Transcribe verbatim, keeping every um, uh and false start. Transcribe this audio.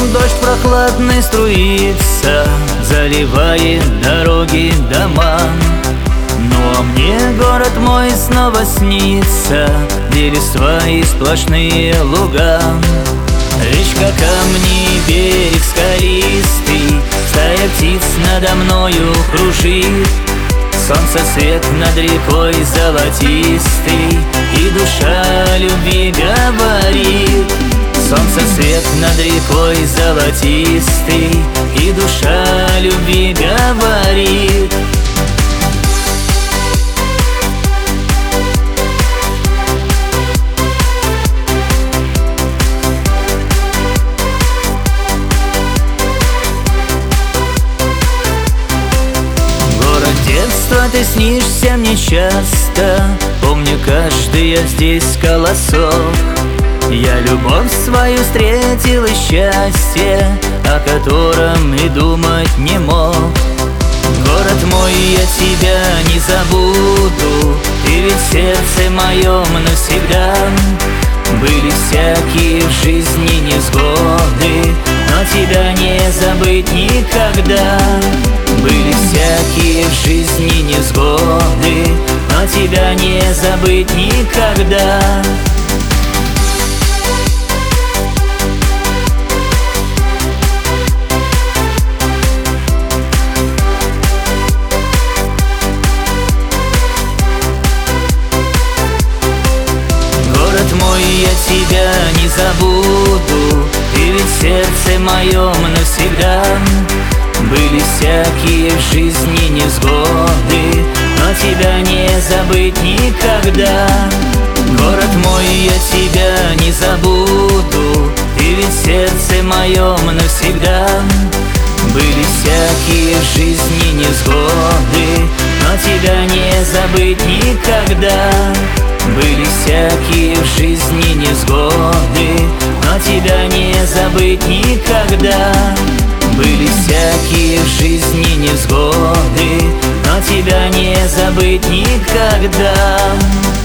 Дождь прохладный струится, заливает дороги, дома. Ну а мне город мой снова снится, где листва и сплошные луга. Речка, камни, берег скалистый, стая птиц надо мною кружит. Солнце свет над рекой золотистый, и душа любви говорит. Солнце свет над рекой золотистый, и душа любви говорит. Детство, ты снишься мне часто, помню каждый я здесь колосок. Я любовь свою встретил и счастье, о котором и думать не мог. Город мой, я тебя не забуду, ты ведь в сердце моем навсегда. Были всякие в жизни невзгоды, но тебя не забыть никогда. Были всякие в жизни невзгоды, но тебя не забыть никогда. Город мой, я тебя не забуду, ты ведь в сердце моем навсегда. Были всякие в жизни невзгоды, но тебя не забыть никогда. Город мой, я тебя не забуду, ты ведь в сердце моем навсегда. Были всякие в жизни невзгоды, но тебя не забыть никогда. Были всякие в жизни невзгоды, но тебя не забыть никогда. Были всякие в жизни невзгоды, но тебя не забыть никогда.